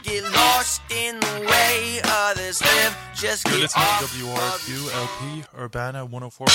get lost in the way others live. Just You're get listening off to WRQ LP Urbana 104.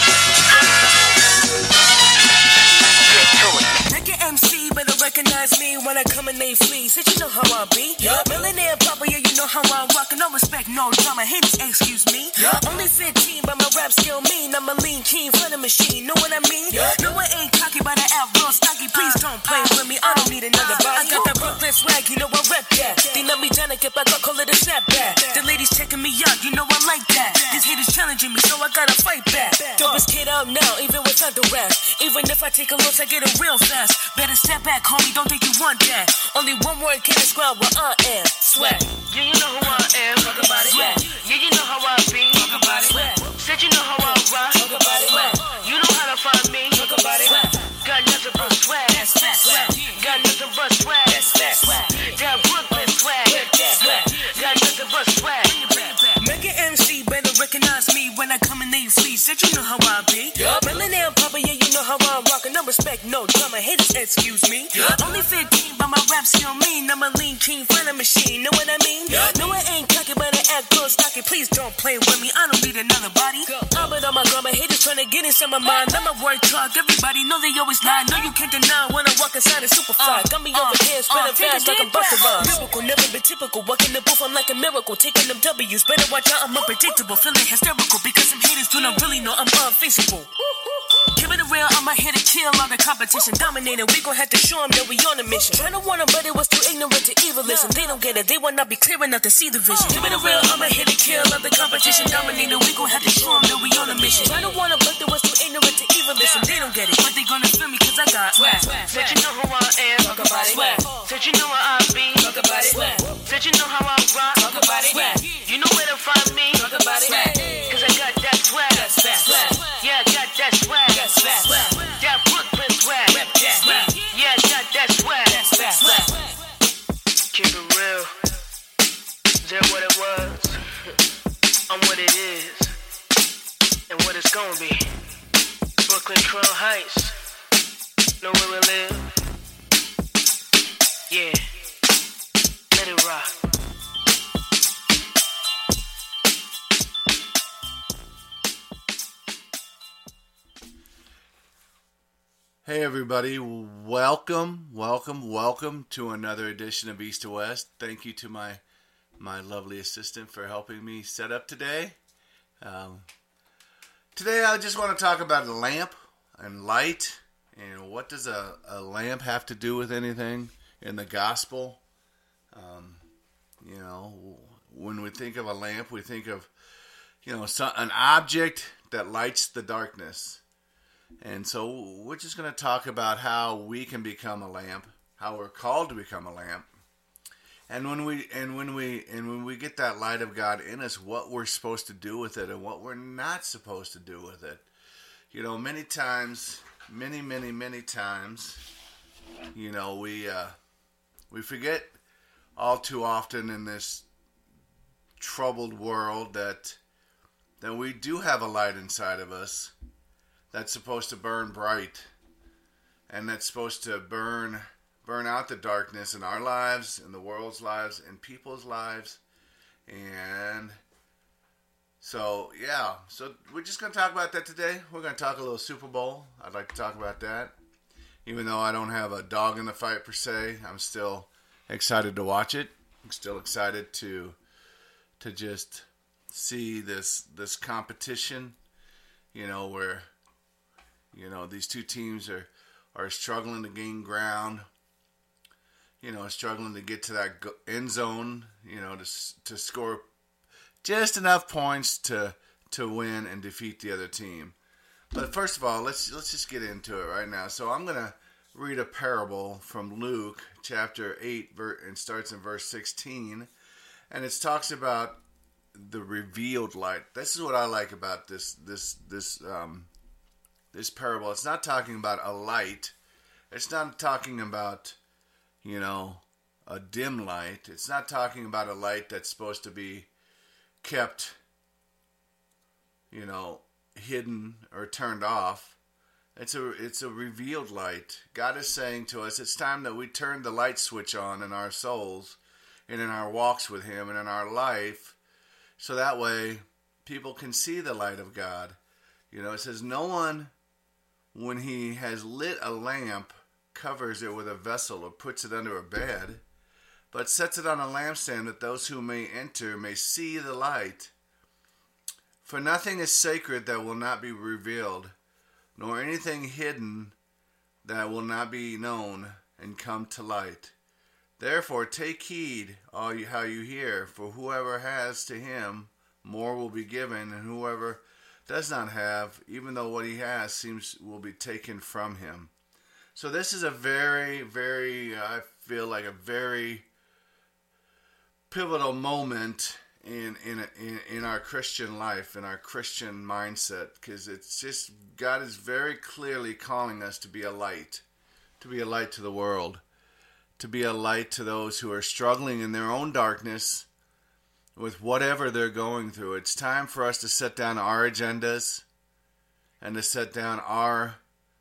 Make an MC, better recognize me when I come and they flee. Said you know how I be. Millionaire papa, yeah, you know how I rock. No respect, no drama, haters, excuse me. Only 15, but my rap skill mean. I'm a lean, keen, front of machine, know what I mean? No, I ain't cocky, but I act real stocky. Please don't play with me, I don't need another body. I got that Brooklyn swag, you know I rep that. They know me down and get back, I call it a snapback. The ladies checking me out, you know I like that. These haters challenging me, so I gotta fight back. Dopest kid out now, even without the rap. Even if I take a loss, I get it real fast. Better step back, homie, don't think you want that. Only one word can describe what I am. Swag. Yeah, you know who I am. Talk about it. Swag. Yeah, you know how I be. Talk about it. Swag. Said you know how I rock. Talk about it. Swag. You know how to find me. Talk about it. Swag. Got nothing but swag. That's fat. Swag. Got nothing but swag. That's fat. Swag. That Brooklyn swag. Swag. Got nothing but swag. Make an MC, better recognize me when I come in they flee. Said you know how I be. Millionaire papa, yeah, you know how I rock. No respect, no drama, haters, excuse me. Only 15, but my rap skill mean. I'm a lean, keen, front of machine, know what I mean? No, I ain't cocky, but I act real stocky. Please don't play with me, I don't need another body. I'm on my grandma, haters trying to get inside my mind. I'm a word talk, everybody know they always lie. No, you can't deny when I walk inside a super fly. Got me over here, spinning fast like I'm Busta Rhymes. Lyrical, never been typical. Walk in the booth, I'm like a miracle. Taking them W's, better watch out, I'm unpredictable. Feeling hysterical because some haters do not really know I'm unfeasible. Give it a real, I'ma hit to kill all the competition. Dominating, we gon' have to show them that we on a mission. Tryna warn them, but it was too ignorant to even listen. They don't get it, they will not be clear enough to see the vision. Give it a real, I'ma hit to kill all the competition. Dominating, we gon' have to show them that we on a mission. Tryna warn them, but it was too ignorant to even listen. They don't get it, but they gonna feel me cause I got swag. Said you know who I am, talk about it. Swag. Said you know where I be, talk about it. Swag. Said you know how I rock, talk about it. Swag. You know where to find me, talk about it. Swag. Cause I got that swag. That's fat. Swag. Yeah, I got that swag. That's fat. Swag. That Brooklyn swag. Rep that. Swag. Yeah, I got that swag. That's fat. Swag. Keep it real. They're what it was. I'm what it is. And what it's gonna be. Brooklyn Crown Heights. Know where we live. Yeah. Let it rock. Hey everybody, welcome to another edition of East to West. Thank you to my lovely assistant for helping me set up today. Today I just want to talk about a lamp and light, and what does a lamp have to do with anything in the gospel? When we think of a lamp, we think of, an object that lights the darkness. And so we're just going to talk about how we can become a lamp, how we're called to become a lamp, and when we get that light of God in us, what we're supposed to do with it and what we're not supposed to do with it. Many times, we forget all too often in this troubled world that we do have a light inside of us that's supposed to burn bright, and that's supposed to burn out the darkness in our lives, in the world's lives, in people's lives. And so we're just going to talk about that today. We're going to talk a little Super Bowl. I'd like to talk about that. Even though I don't have a dog in the fight per se, I'm still excited to watch it. I'm still excited to just see this competition, where these two teams are struggling to gain ground, struggling to get to that end zone, to score just enough points to win and defeat the other team. But first of all, let's just get into it right now. So I'm going to read a parable from Luke chapter 8, and starts in verse 16, and it talks about the revealed light. This is what I like about this parable. It's not talking about a light. It's not talking about, a dim light. It's not talking about a light that's supposed to be kept, hidden or turned off. It's a revealed light. God is saying to us, it's time that we turn the light switch on in our souls and in our walks with Him and in our life, so that way people can see the light of God. It says, no one, when he has lit a lamp, covers it with a vessel or puts it under a bed, but sets it on a lampstand that those who may enter may see the light. For nothing is sacred that will not be revealed, nor anything hidden that will not be known and come to light. Therefore take heed how you hear, for whoever has, to him more will be given, and whoever does not have, even though what he has will be taken from him. So this is a very, very, I feel like a very pivotal moment in our Christian life, in our Christian mindset, because it's just, God is very clearly calling us to be a light to the world, to be a light to those who are struggling in their own darkness with whatever they're going through. It's time for us to set down our agendas and to set down our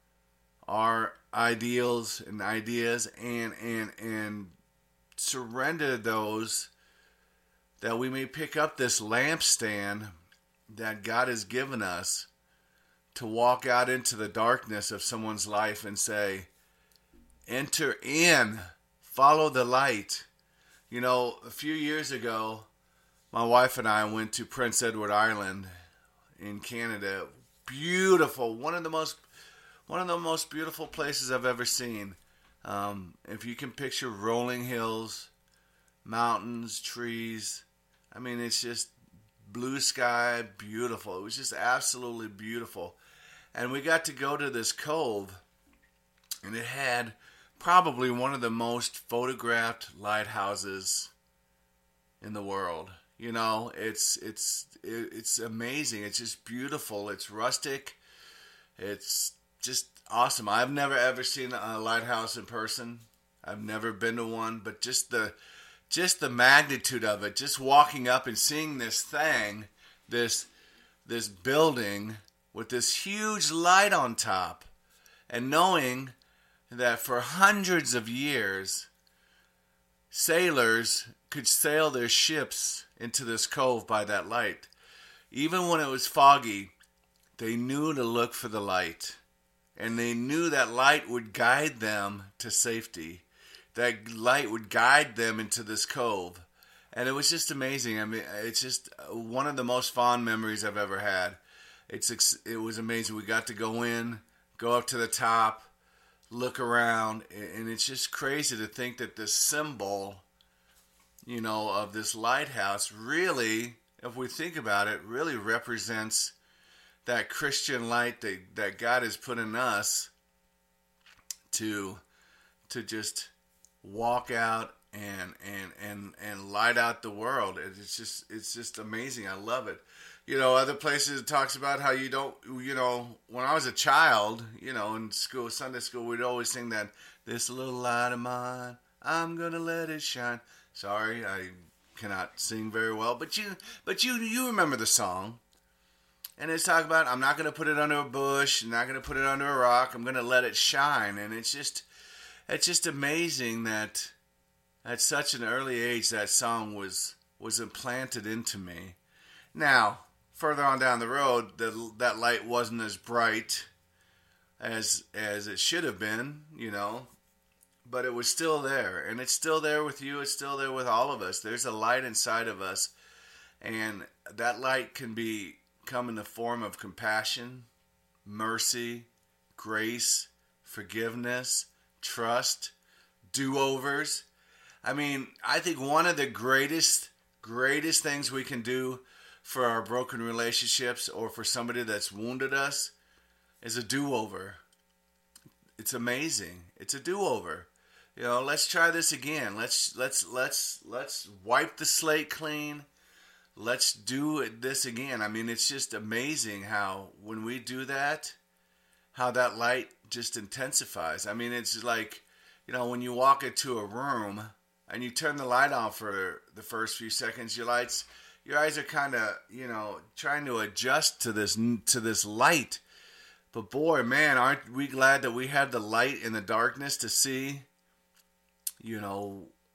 ideals and ideas and surrender those, that we may pick up this lampstand that God has given us to walk out into the darkness of someone's life and say, enter in, follow the light. A few years ago, my wife and I went to Prince Edward Island in Canada. Beautiful, one of the most beautiful places I've ever seen. If you can picture rolling hills, mountains, trees, it's just blue sky, beautiful. It was just absolutely beautiful. And we got to go to this cove, and it had probably one of the most photographed lighthouses in the world. It's amazing. It's just beautiful. It's rustic. It's just awesome. I've never ever seen a lighthouse in person. I've never been to one, but just the magnitude of it, just walking up and seeing this thing, this building with this huge light on top, and knowing that for hundreds of years, sailors could sail their ships into this cove by that light. Even when it was foggy, they knew to look for the light. And they knew that light would guide them to safety. That light would guide them into this cove. And it was just amazing. It's just one of the most fond memories I've ever had. It was amazing. We got to go in, go up to the top, look around, and it's just crazy to think that this symbol, of this lighthouse really, if we think about it, really represents that Christian light that God has put in us to just walk out and light out the world. It's just amazing. I love it. Other places it talks about how you don't, when I was a child, in school, Sunday school, we'd always sing that, this little light of mine, I'm gonna let it shine. Sorry, I cannot sing very well, but you remember the song. And it's talking about, I'm not going to put it under a bush, I'm not going to put it under a rock, I'm going to let it shine. And it's just amazing that at such an early age that song was implanted into me. Now, further on down the road, that light wasn't as bright as it should have been, but it was still there. And it's still there with you, it's still there with all of us. There's a light inside of us, and that light can come in the form of compassion, mercy, grace, forgiveness, trust, do-overs. I think one of the greatest things we can do for our broken relationships or for somebody that's wounded us is a do-over. It's amazing. It's a do-over. Let's try this again. Let's wipe the slate clean. Let's do this again. It's just amazing how when we do that, how that light just intensifies. It's like, when you walk into a room and you turn the light on for the first few seconds, your eyes are kind of, trying to adjust to this light. But boy, man, aren't we glad that we have the light in the darkness to see,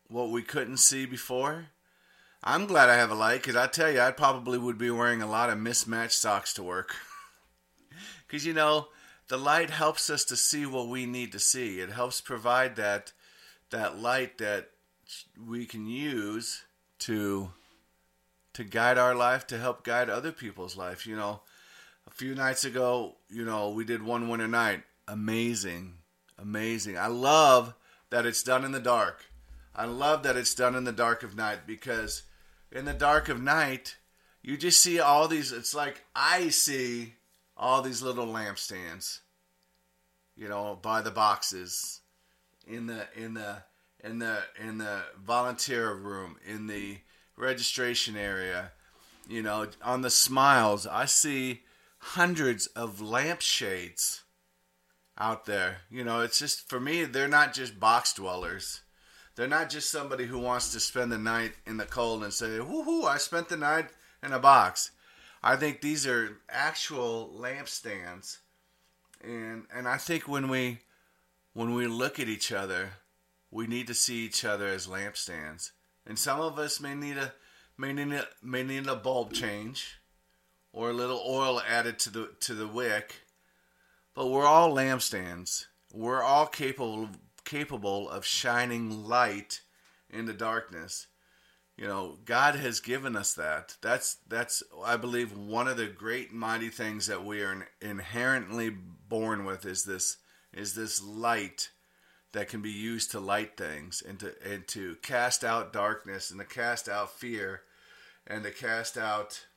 what we couldn't see before. I'm glad I have a light, because I tell you, I probably would be wearing a lot of mismatched socks to work. Because, the light helps us to see what we need to see. It helps provide that light that we can use to guide our life, to help guide other people's life. A few nights ago, we did One Winter Night. Amazing. I love that it's done in the dark. I love that it's done in the dark of night, because in the dark of night, you just see all these, it's like I see all these little lampstands, by the boxes, in the volunteer room, in the registration area, on the smiles. I see hundreds of lampshades out there. It's just, for me, they're not just box dwellers. They're not just somebody who wants to spend the night in the cold and say, woohoo, I spent the night in a box. I think these are actual lampstands. And I think when we look at each other, we need to see each other as lampstands. And some of us may need a bulb change, or a little oil added to the wick. But we're all lampstands. We're all capable of shining light in the darkness. God has given us that. That's I believe one of the great mighty things that we are inherently born with is this light that can be used to light things, and to cast out darkness, and to cast out fear, and to cast out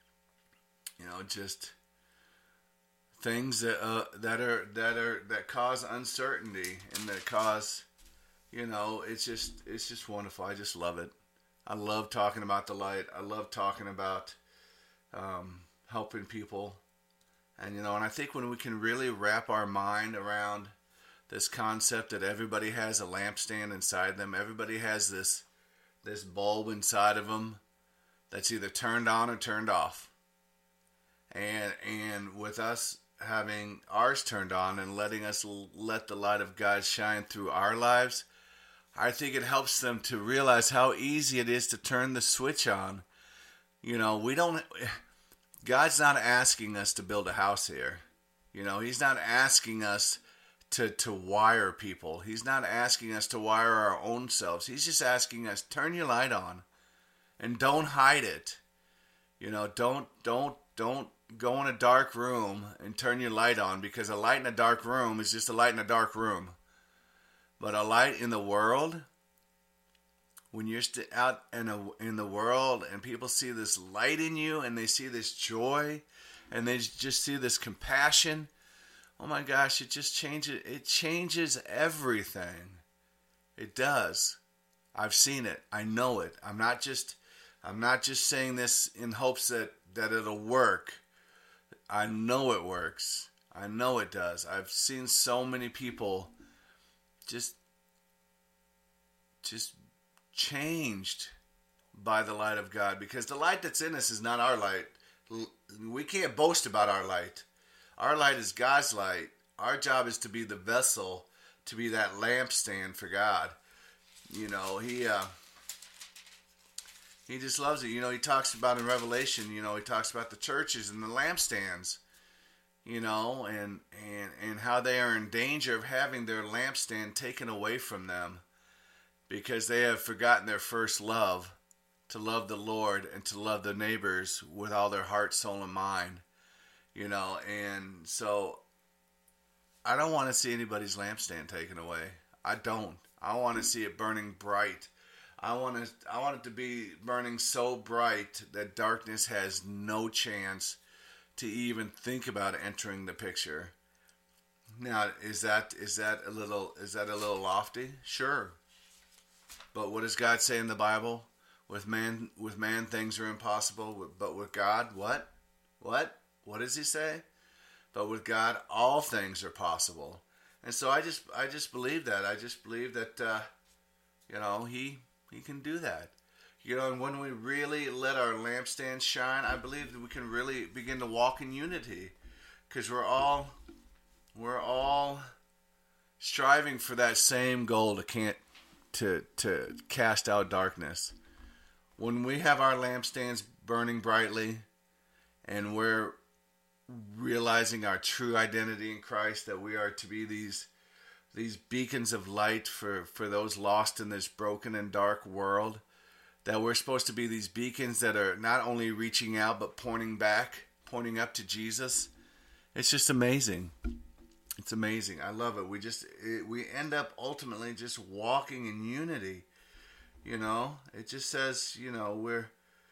just things that cause uncertainty, and that cause it's just wonderful. I just love it. I love talking about the light. I love talking about helping people. And I think when we can really wrap our mind around this concept that everybody has a lampstand inside them, everybody has this bulb inside of them that's either turned on or turned off. And with us having ours turned on and letting us let the light of God shine through our lives, I think it helps them to realize how easy it is to turn the switch on. God's not asking us to build a house here. He's not asking us to wire people. He's not asking us to wire our own selves. He's just asking us, turn your light on, and don't hide it. Don't go in a dark room and turn your light on, because a light in a dark room is just a light in a dark room. But a light in the world, when you're out in the world and people see this light in you, and they see this joy, and they just see this compassion, oh my gosh, it just changes. It changes everything. It does. I've seen it. I know it. I'm not just saying this in hopes that it'll work. I know it works. I know it does. I've seen so many people just changed by the light of God, because the light that's in us is not our light. We can't boast about our light. Our light is God's light. Our job is to be the vessel, to be that lampstand for God. He just loves it. He talks about in Revelation, he talks about the churches and the lampstands, and how they are in danger of having their lampstand taken away from them, because they have forgotten their first love, to love the Lord and to love their neighbors with all their heart, soul, and mind. And so I don't want to see anybody's lampstand taken away. I don't. I want to see it burning bright. I want it to be burning so bright that darkness has no chance to even think about entering the picture. Now, is that a little lofty? Sure. But what does God say in the Bible? With man things are impossible, but with God, what? What does he say? But with God, all things are possible. And so I just believe that. I just believe that, he can do that. And when we really let our lampstand shine, I believe that we can really begin to walk in unity, because we're all striving for that same goal, to cast out darkness. When we have our lampstands burning brightly and we're realizing our true identity in Christ, that we are to be these beacons of light for those lost in this broken and dark world, that we're supposed to be these beacons that are not only reaching out but pointing up to Jesus. It's just amazing. It's amazing. I love it. We end up ultimately just walking in unity. You know, it just says, you know,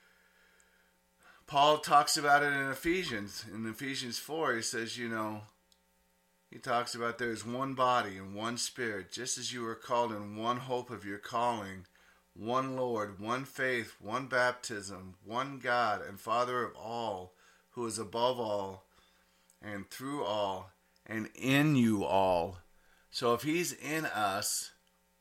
Paul talks about it in Ephesians. In Ephesians 4, he says, you know, he talks about there's one body and one spirit, just as you were called in one hope of your calling, one Lord, one faith, one baptism, one God and Father of all, who is above all and through all and in you all. So if he's in us,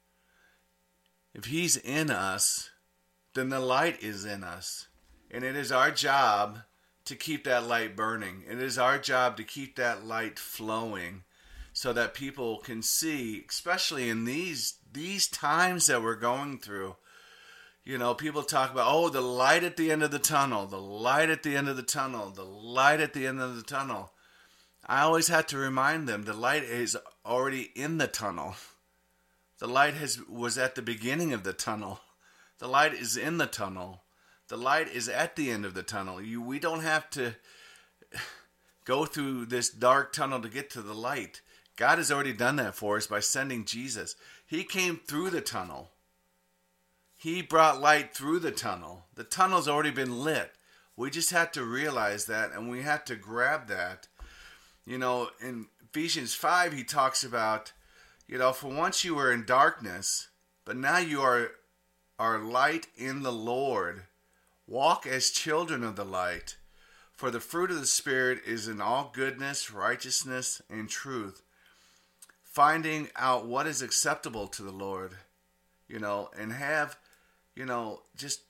then the light is in us. And it is our job to keep that light burning. It is our job to keep that light flowing so that people can see, especially in these times that we're going through. You know, people talk about, oh, the light at the end of the tunnel, the light at the end of the tunnel, the light at the end of the tunnel. I always have to remind them the light is already in the tunnel. The light was at the beginning of the tunnel. The light is in the tunnel. The light is at the end of the tunnel. We don't have to go through this dark tunnel to get to the light. God has already done that for us by sending Jesus. He came through the tunnel. He brought light through the tunnel. The tunnel's already been lit. We just have to realize that, and we have to grab that. You know, in Ephesians 5, he talks about, you know, for once you were in darkness, but now you are light in the Lord. Walk as children of the light, for the fruit of the Spirit is in all goodness, righteousness, and truth, finding out what is acceptable to the Lord, you know, and have, you know, just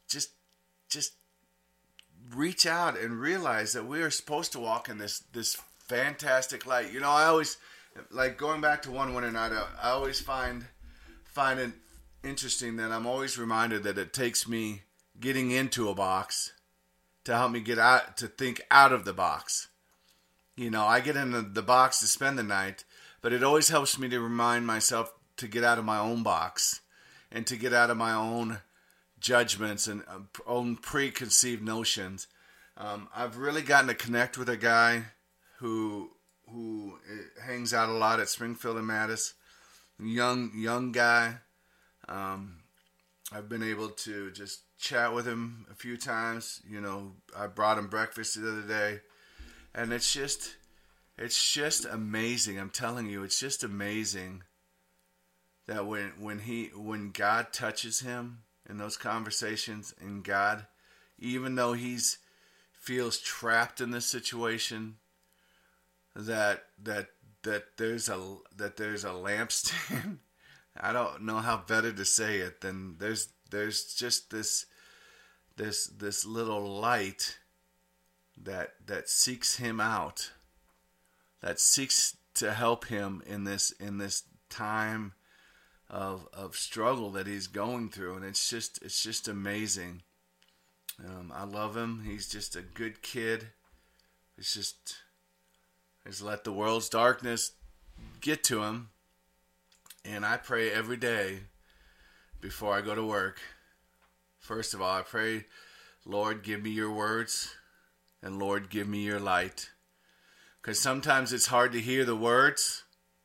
reach out and realize that we are supposed to walk in this fantastic light. You know, I always, like, going back to one winter night, I always find it interesting that I'm always reminded that it takes me getting into a box to help me get out, to think out of the box. You know, I get in the box to spend the night, but it always helps me to remind myself to get out of my own box and to get out of my own judgments and own preconceived notions. I've really gotten to connect with a guy who hangs out a lot at Springfield and Mattis. Young guy. I've been able to just chat with him a few times. You know, I brought him breakfast the other day, and it's just amazing. I'm telling you, it's just amazing that when God touches him in those conversations, and God, even though he's feels trapped in this situation, that there's a lampstand. I don't know how better to say it than there's just this little light that seeks him out, that seeks to help him in this time of struggle that he's going through, and it's just amazing. I love him. He's just a good kid. He's let the world's darkness get to him. And I pray every day before I go to work. First of all, I pray, Lord, give me your words, and Lord, give me your light. Because sometimes it's hard to hear the words,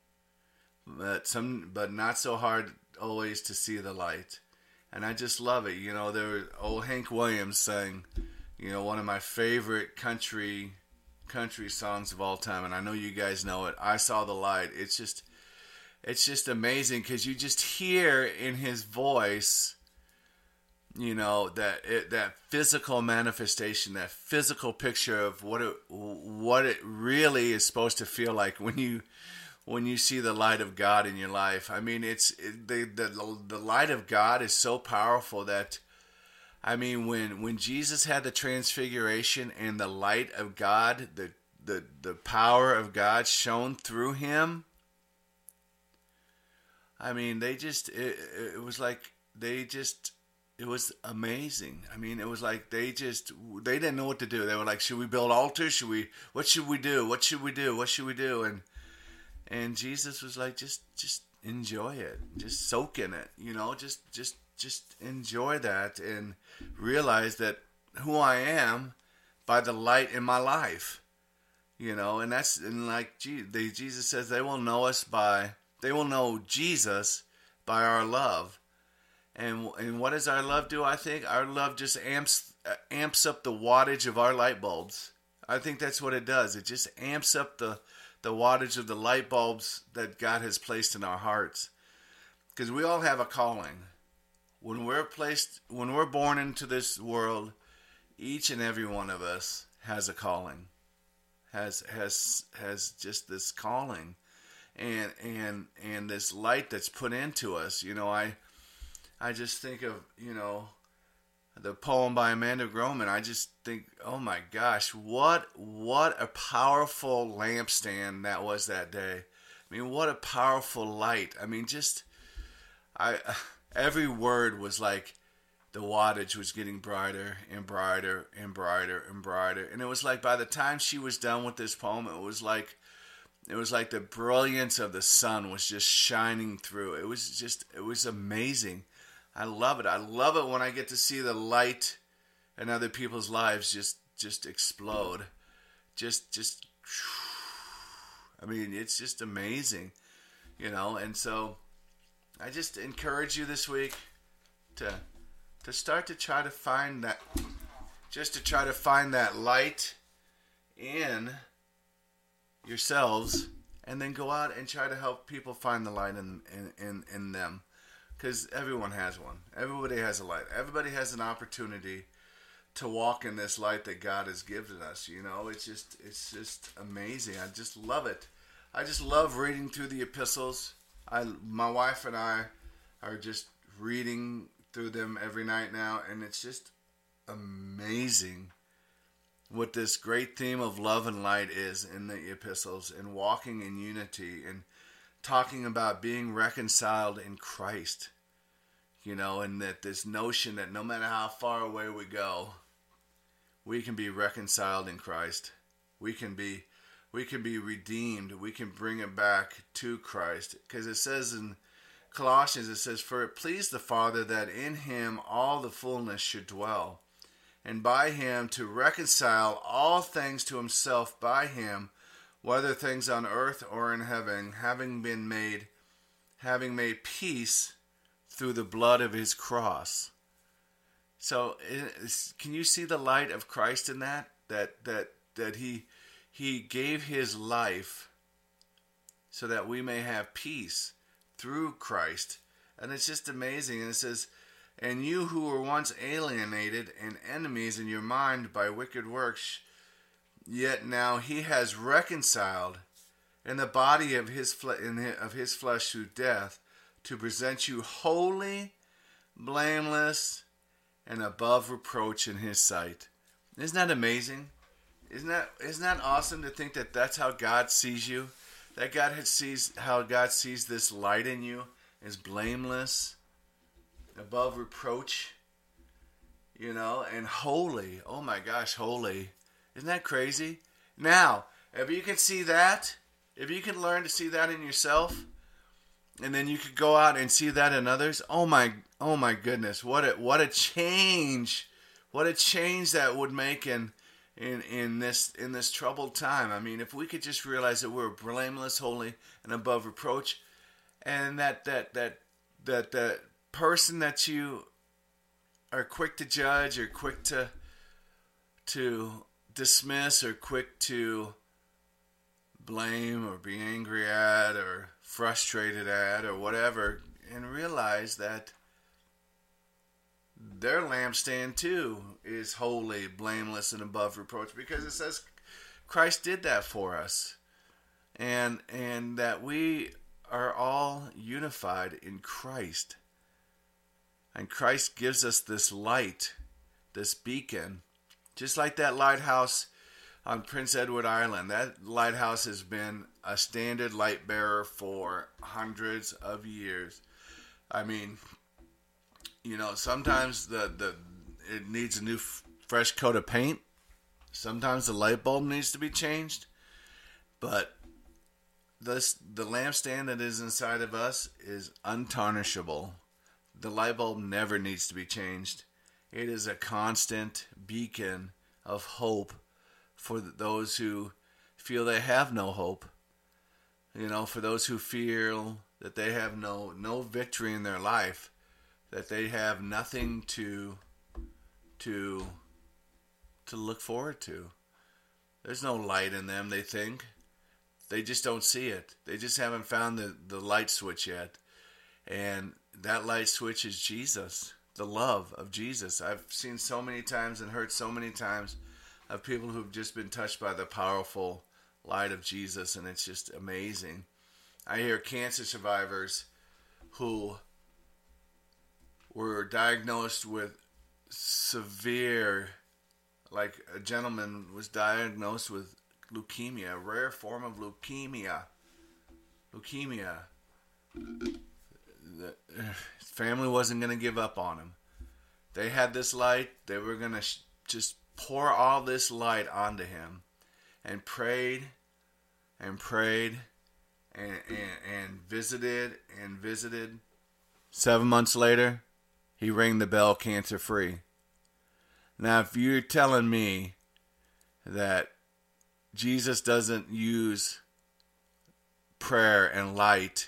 but not so hard always to see the light. And I just love it. You know, there was old Hank Williams sang, you know, one of my favorite country songs of all time, and I know you guys know it, I Saw the Light. It's just amazing because you just hear in his voice, you know, that physical manifestation, that physical picture of what it really is supposed to feel like when you see the light of God in your life. I mean, the light of God is so powerful that, I mean, when Jesus had the transfiguration and the light of God, the power of God shone through him, I mean, it was like it was amazing. I mean, it was like they didn't know what to do. They were like, should we build altars? What should we do? What should we do? What should we do? And Jesus was like, just enjoy it. Just soak in it, just enjoy that and realize that who I am by the light in my life, and like Jesus says, they will know Jesus by our love. And what does our love do? I think our love just amps up the wattage of our light bulbs. I think that's what it does. It just amps up the wattage of the light bulbs that God has placed in our hearts. Because we all have a calling. When we're born into this world, each and every one of us has a calling. Has just this calling, and this light that's put into us. I just think of, the poem by Amanda Groman. I just think, oh my gosh, what a powerful lampstand that was that day. I mean, what a powerful light. I mean, every word was like the wattage was getting brighter and brighter and brighter and brighter. And it was like by the time she was done with this poem, it was like the brilliance of the sun was just shining through. It was amazing. I love it. I love it when I get to see the light in other people's lives just explode. I mean, it's just amazing, and so I just encourage you this week to start to try to find that, light in yourselves, and then go out and try to help people find the light in them. Because everyone has one. Everybody has a light. Everybody has an opportunity to walk in this light that God has given us. It's just amazing. I just love it. I just love reading through the epistles. My wife and I are just reading through them every night now, and it's just amazing what this great theme of love and light is in the epistles, and walking in unity, and talking about being reconciled in Christ, and that this notion that no matter how far away we go, we can be reconciled in Christ. We can be redeemed. We can bring it back to Christ. Because it says in Colossians, it says, "For it pleased the Father that in him all the fullness should dwell, and by him to reconcile all things to himself by him, whether things on earth or in heaven, having made peace through the blood of his cross." So, can you see the light of Christ in that? That he gave his life so that we may have peace through Christ. And it's just amazing. And it says, "And you who were once alienated and enemies in your mind by wicked works, yet now he has reconciled in the body of his flesh through death, to present you holy, blameless, and above reproach in his sight." Isn't that amazing? Isn't that awesome to think that that's how God sees you? That how God sees this light in you as blameless, above reproach, and holy. Oh my gosh, holy. Isn't that crazy? Now, if you can see that, if you can learn to see that in yourself, and then you could go out and see that in others, oh my goodness, what a change that would make in this troubled time. I mean, if we could just realize that we're blameless, holy, and above reproach, and that person that you are quick to judge, or quick to dismiss, or quick to blame, or be angry at, or frustrated at, or whatever, and realize that their lampstand too is holy, blameless, and above reproach, because it says Christ did that for us, and that we are all unified in Christ, and Christ gives us this light, this beacon, just like that lighthouse on Prince Edward Island. That lighthouse has been a standard light bearer for hundreds of years. I mean, you know, sometimes it needs a new fresh coat of paint. Sometimes the light bulb needs to be changed. But the lampstand that is inside of us is untarnishable. The light bulb never needs to be changed. It is a constant beacon of hope for those who feel they have no hope. You know, for those who feel that they have no victory in their life, that they have nothing to look forward to. There's no light in them, they think. They just don't see it. They just haven't found the light switch yet. And that light switch is Jesus, the love of Jesus. I've seen so many times and heard so many times of people who've just been touched by the powerful light of Jesus, and it's just amazing. I hear cancer survivors who were diagnosed with severe, like a gentleman was diagnosed with leukemia, a rare form of leukemia. His family wasn't going to give up on him. They had this light. They were going to just pour all this light onto him, and prayed and prayed and visited and visited. 7 months later, he rang the bell cancer free. Now, if you're telling me that Jesus doesn't use prayer and light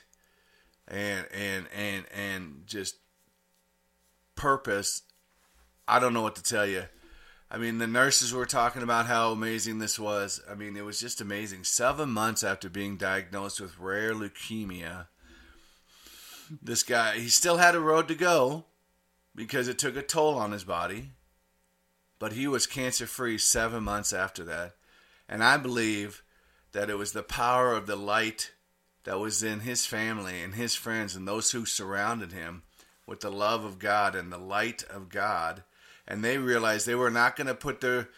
and just purpose, I don't know what to tell you. I mean, the nurses were talking about how amazing this was. I mean, it was just amazing. 7 months after being diagnosed with rare leukemia, this guy, he still had a road to go because it took a toll on his body. But he was cancer-free 7 months after that. And I believe that it was the power of the light that was in his family and his friends and those who surrounded him with the love of God and the light of God. And they realized they were not going to put their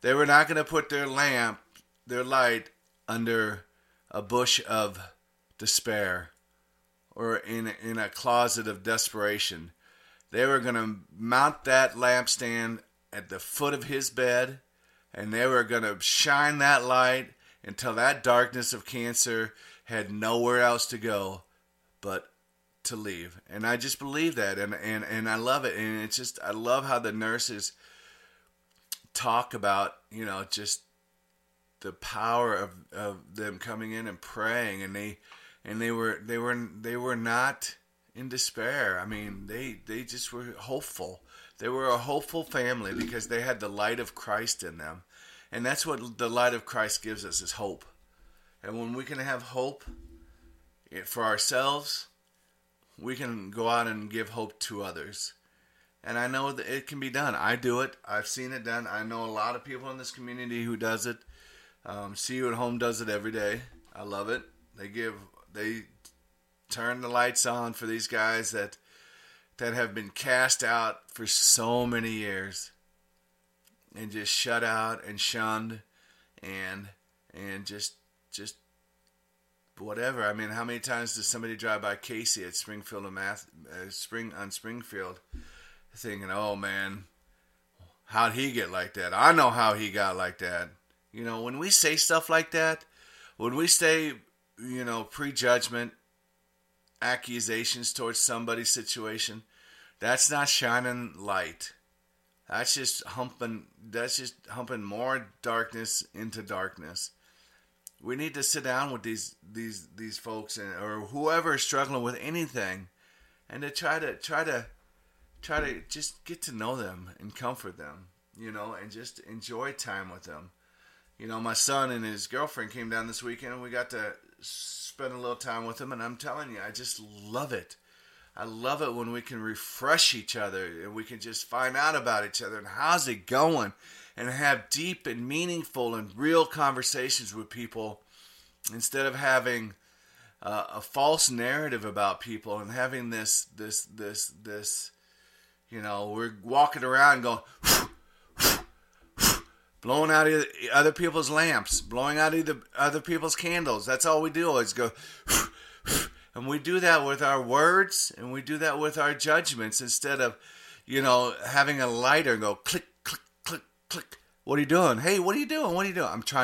light under a bush of despair or in a closet of desperation. They were going to mount that lampstand at the foot of his bed, and they were going to shine that light until that darkness of cancer had nowhere else to go but to leave. And I just believe that, and I love it. And it's just, I love how the nurses talk about, you know, just the power of them coming in and praying, and they were not in despair. I mean, they just were hopeful. They were a hopeful family because they had the light of Christ in them. And that's what the light of Christ gives us, is hope. And when we can have hope for ourselves, we can go out and give hope to others. And I know that it can be done. I do it. I've seen it done. I know a lot of people in this community who does it. See You at Home does it every day. I love it. They turn the lights on for these guys that have been cast out for so many years and just shut out and shunned and just whatever. I mean, how many times does somebody drive by Casey at Springfield on Springfield thinking, oh man, how'd he get like that? I know how he got like that. You know, when we say stuff like that, when we say, you know, prejudgment, accusations towards somebody's situation, that's not shining light. That's just humping more darkness into darkness. We need to sit down with these folks or whoever is struggling with anything, and to try to just get to know them and comfort them, you know, and just enjoy time with them. You know, my son and his girlfriend came down this weekend, and we got to spend a little time with them, and I'm telling you, I just love it. I love it when we can refresh each other and we can just find out about each other and how's it going, and have deep and meaningful and real conversations with people instead of having a false narrative about people and having this, you know, we're walking around going, blowing out other people's lamps, blowing out other people's candles. That's all we do is go, and we do that with our words, and we do that with our judgments instead of, having a lighter and go click, click, click, click. What are you doing? Hey, what are you doing? What are you doing? I'm trying